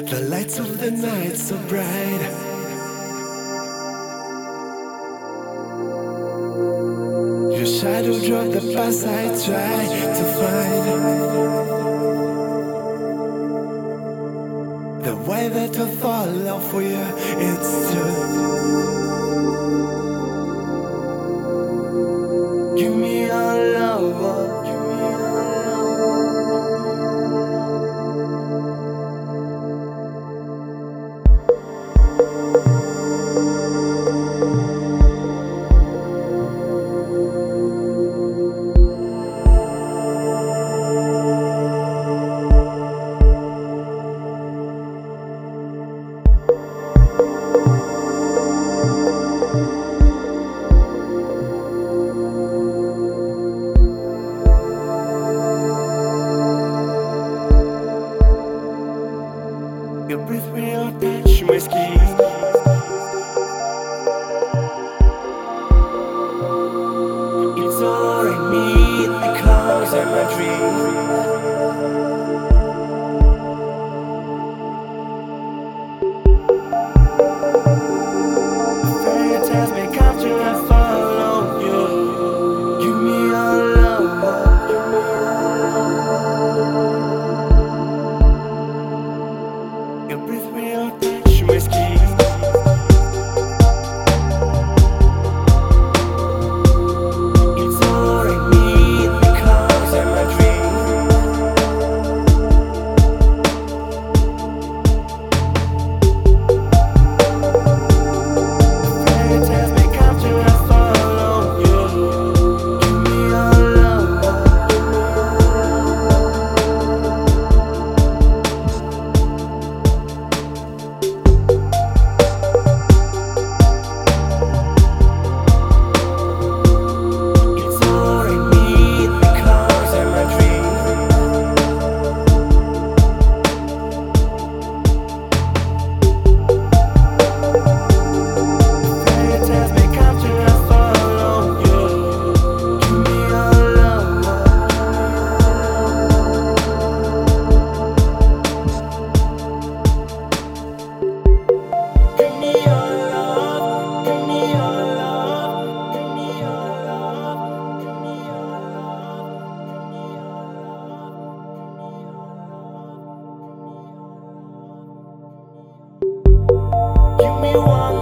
The lights of the night so bright. Your shadow drove the past I tried to find. The way that I follow for you, it's true. Give me your love, give me your Your breath will touch my skin. It's all I need because I'm a dream. Fairy tales may come to and follow you. Give me your love. Your breath will touch my skin. It's all I need because I'm a dream. Fairy tales may come to and follow you. Give me your love. It's all I need because I'm a dream. Fairy tales may come to and follow you. Give me your love. Give me your love. Give me your love. Give me your love. Give me your love. Give me one